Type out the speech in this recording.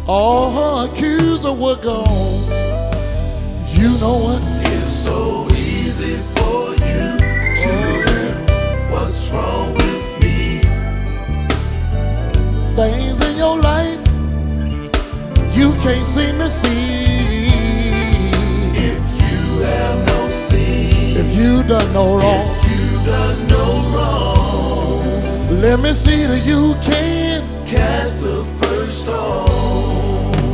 all her accusers were gone. You know what? It's so easy for you to hear what's wrong with me. Things in your life you can't seem to see. If you have no sin, If you done no wrong, you done no wrong, let me see that you can cast the first stone.